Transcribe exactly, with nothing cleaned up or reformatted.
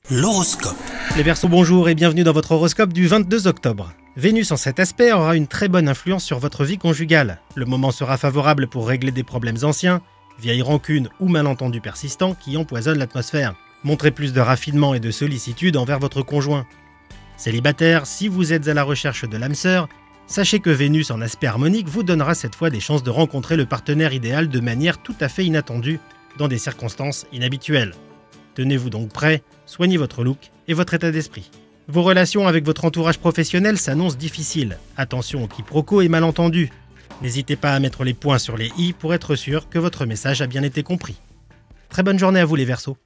L'horoscope. Les Verseaux, bonjour et bienvenue dans votre horoscope du vingt-deux octobre. Vénus en cet aspect aura une très bonne influence sur votre vie conjugale. Le moment sera favorable pour régler des problèmes anciens, vieilles rancunes ou malentendus persistants qui empoisonnent l'atmosphère. Montrez plus de raffinement et de sollicitude envers votre conjoint. Célibataire, si vous êtes à la recherche de l'âme sœur, sachez que Vénus en aspect harmonique vous donnera cette fois des chances de rencontrer le partenaire idéal de manière tout à fait inattendue, dans des circonstances inhabituelles. Tenez-vous donc prêt, soignez votre look et votre état d'esprit. Vos relations avec votre entourage professionnel s'annoncent difficiles. Attention aux quiproquos et malentendus. N'hésitez pas à mettre les points sur les i pour être sûr que votre message a bien été compris. Très bonne journée à vous les Verseaux.